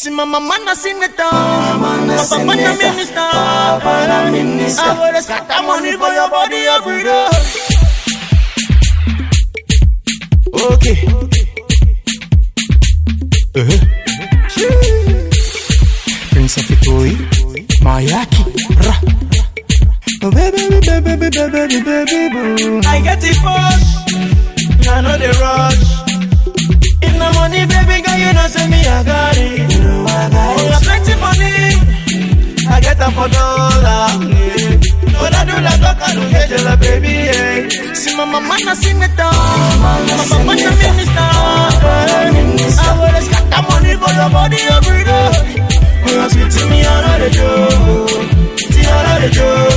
Si mamá na sineta, papá na minister. I will scatter money for your body every day. Okay. Prince of Itoi, Mayaki. Baby. I get it push, I know the rush. If no money, baby girl, you know say me I got it. I got plenty money, I get them for dollar. When I do that talk, I don't get you, baby. Yeah. See my mama na sing it down, my papa na minister. I will scatter money for your body every day. You ask me to me, I know the joke. See, I know the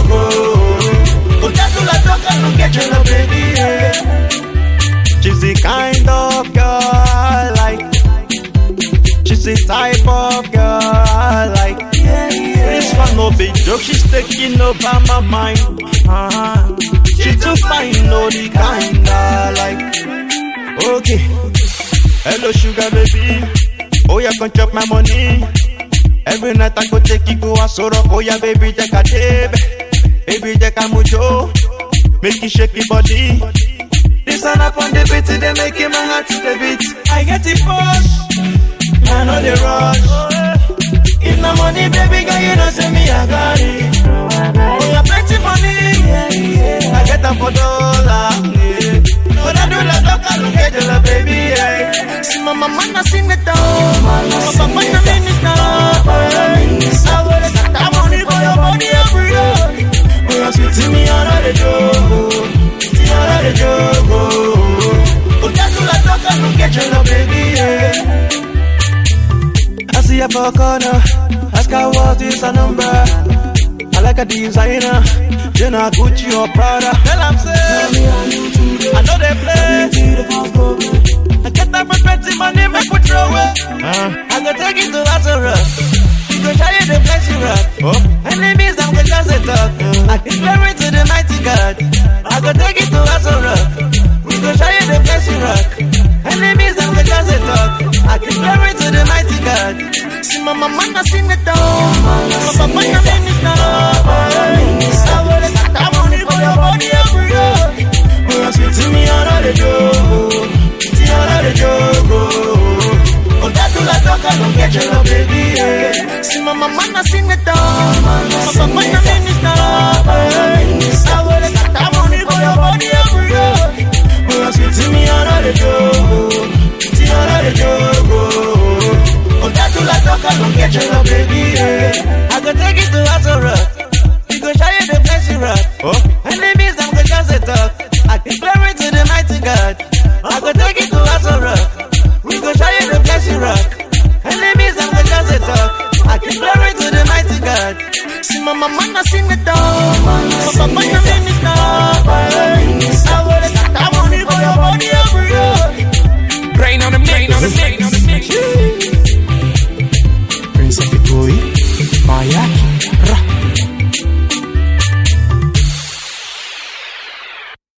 joke. But that's all I talk, I don't get you, baby. Yeah. She's the kind of girl like. She's the type of girl like. This one no big joke, she's taking over my mind. She too fine, no the kind I like. Okay, hello sugar baby. Oh yeah, come chop my money. Every night I go take it go a sorrow. Oh yeah baby, take a dip. Baby, take a mucho. Make it shake your body. This one up on the beat, they make my heart to the beat. I get it push, I know the rush. If no money, baby girl, you know say me I got it. Oh, I plenty money, I get them for dollar. When I do that talk, I don't get you, baby. Yeah. See my mama na sing it down, my papa na minister. I will scatter money for your body every day. Oh, you sweet to me, I know the joke. The joke, oh, that's all I talk, I don't get you, baby, yeah. I see her for a corner, ask her what is her number. I like a designer, you know Gucci or Prada. Tell I'm saying, I know they play. I get that for 20 money, make me throw it. I go take it to Lazarus. You go try it, the place you rock. Enemies, I'm gonna just talk. I declare it to the mighty God. I go take it to Lazarus. We go try it, the place you rock. Enemies, I'm gonna just talk. I declare it to the mighty God. See my mama na sing it down, my papa na minister. I will scatter money for your body every day. Oh, you sweet to me, I know the joke. See, I know the joke. Oh, that's all I talk, I don't get you, baby. Yeah. See my mama na sing it down, my papa na minister. I will scatter money for your body every day. Oh, you sweet to me, I know the joke. See, I know the joke. Oh, that's all I talk, I don't get you, baby. Yeah. I go take it to Lazarus. You go try it, the place you rock. Enemies, I'm gonna just talk. I declare it to the mighty God. I go take it to Lazarus. We go try it, the place you rock. Enemies, I'm gonna just talk. I declare it to the mighty God. See my mama na sing it down, my papa na minister. I will scatter money for your body every day. Rain on the mix.